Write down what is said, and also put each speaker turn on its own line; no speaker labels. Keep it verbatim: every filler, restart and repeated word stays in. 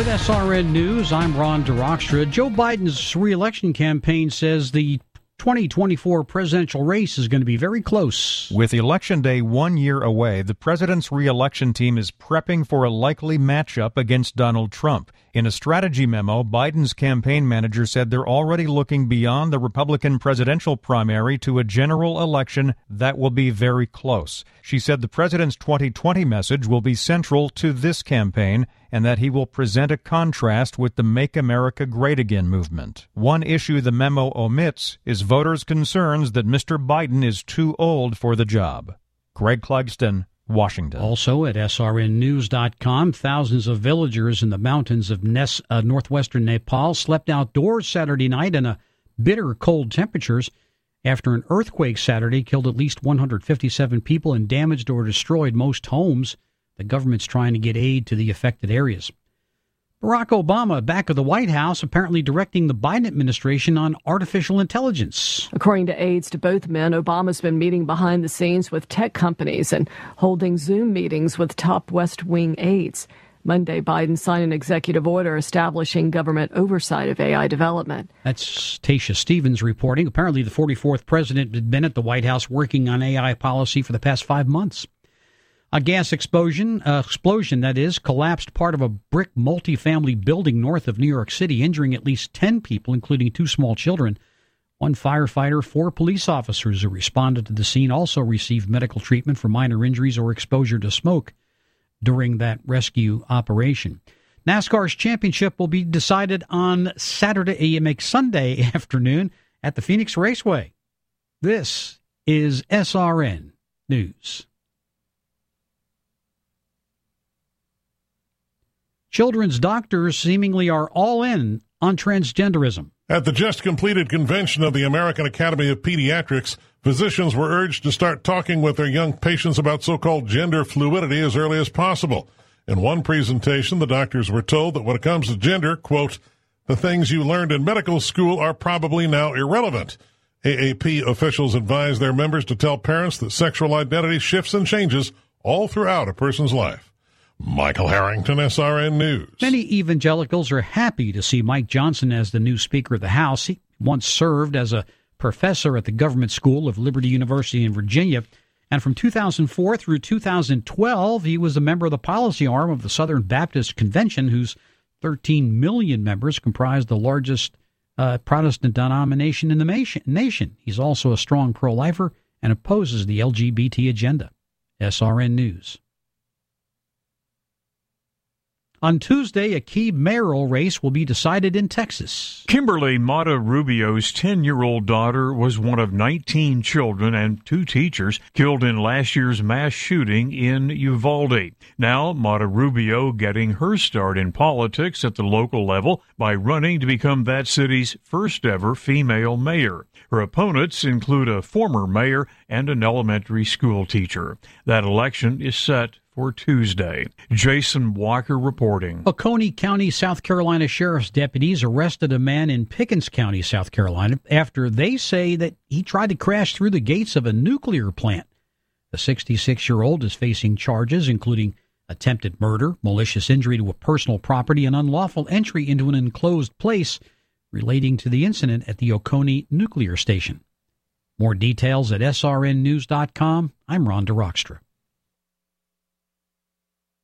With S R N News, I'm Ron DeRockstra. Joe Biden's re-election campaign says the twenty twenty-four presidential race is going to be very close.
With Election Day one year away, the president's re-election team is prepping for a likely matchup against Donald Trump. In a strategy memo, Biden's campaign manager said they're already looking beyond the Republican presidential primary to a general election that will be very close. She said the president's twenty twenty message will be central to this campaign and that he will present a contrast with the Make America Great Again movement. One issue the memo omits is voters' concerns that Mister Biden is too old for the job. Greg Clugston, Washington.
Also at S R N news dot com, thousands of villagers in the mountains of Nes- uh, northwestern Nepal slept outdoors Saturday night in a bitter cold temperatures after an earthquake Saturday killed at least one hundred fifty-seven people and damaged or destroyed most homes. The government's trying to get aid to the affected areas. Barack Obama back at the White House, apparently directing the Biden administration on artificial intelligence.
According to aides to both men, Obama's been meeting behind the scenes with tech companies and holding Zoom meetings with top West Wing aides. Monday, Biden signed an executive order establishing government oversight of A I development.
That's Tasha Stevens reporting. Apparently, the forty-fourth president had been at the White House working on A I policy for the past five months. A gas explosion, uh, explosion that is, collapsed part of a brick multifamily building north of New York City, injuring at least ten people, including two small children. One firefighter, four police officers who responded to the scene also received medical treatment for minor injuries or exposure to smoke during that rescue operation. NASCAR's championship will be decided on Saturday, you make Sunday afternoon at the Phoenix Raceway. This is S R N News. Children's doctors seemingly are all in on transgenderism.
At the just-completed convention of the American Academy of Pediatrics, physicians were urged to start talking with their young patients about so-called gender fluidity as early as possible. In one presentation, the doctors were told that when it comes to gender, quote, the things you learned in medical school are probably now irrelevant. A A P officials advised their members to tell parents that sexual identity shifts and changes all throughout a person's life. Michael Harrington, S R N News.
Many evangelicals are happy to see Mike Johnson as the new Speaker of the House. He once served as a professor at the Government School of Liberty University in Virginia, and from two thousand four through two thousand twelve, he was a member of the policy arm of the Southern Baptist Convention, whose thirteen million members comprise the largest uh, Protestant denomination in the nation. He's also a strong pro-lifer and opposes the L G B T agenda. S R N News. On Tuesday, a key mayoral race will be decided in Texas.
Kimberly Mata Rubio's ten-year-old daughter was one of nineteen children and two teachers killed in last year's mass shooting in Uvalde. Now, Mata Rubio getting her start in politics at the local level by running to become that city's first-ever female mayor. Her opponents include a former mayor and an elementary school teacher. That election is set for Tuesday. Jason Walker reporting.
Oconee County, South Carolina Sheriff's deputies arrested a man in Pickens County, South Carolina, after they say that he tried to crash through the gates of a nuclear plant. The sixty-six-year-old is facing charges including attempted murder, malicious injury to a personal property, and unlawful entry into an enclosed place relating to the incident at the Oconee Nuclear Station. More details at S R N news dot com. I'm Ron DeRockstra.